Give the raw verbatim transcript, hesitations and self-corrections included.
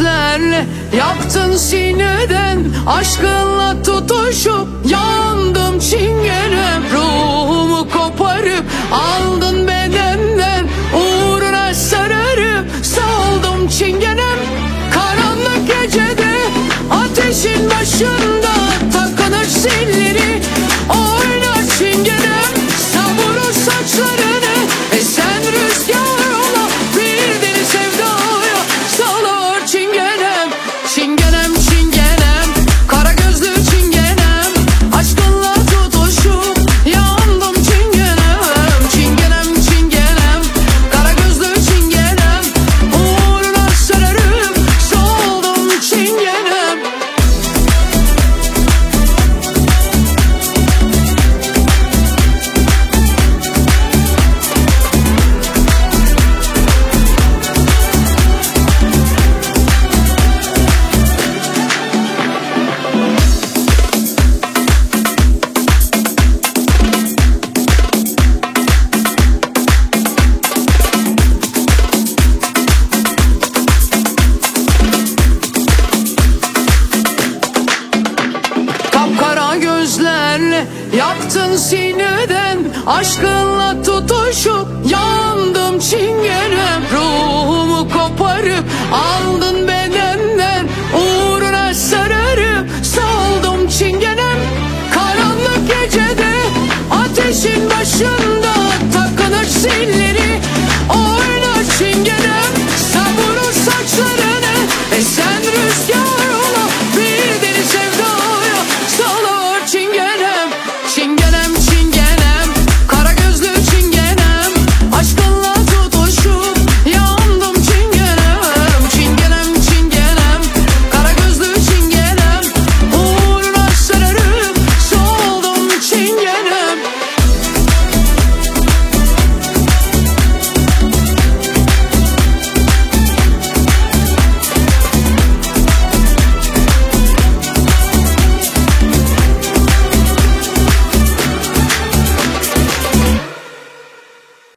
gözlerle yaktın sineden, aşkınla tutuşup yandım çingenem. Ruhumu koparıp aldın bedenden, uğruna sararıp saldım çingenem. Karanlık gecede ateşin başında takılır zilleri, oynar çingenem savurur saçlarını. E sen rüzgar ola bir deli sevdaya salır çingenem. Çingenem çingenem, kara gözlü çingenem, aşkınla tutuşup yandım çingenem. Çingenem çingenem, kara gözlü çingenem, uğruna sararıp soldum çingenem. Kapkara gözlerle yaktın sineden, aşkınla tutuşup yandım çingenem. Ruhumu koparıp aldın bedenden, uğruna sararıp saldım çingenem. Karanlık gecede ateşin başında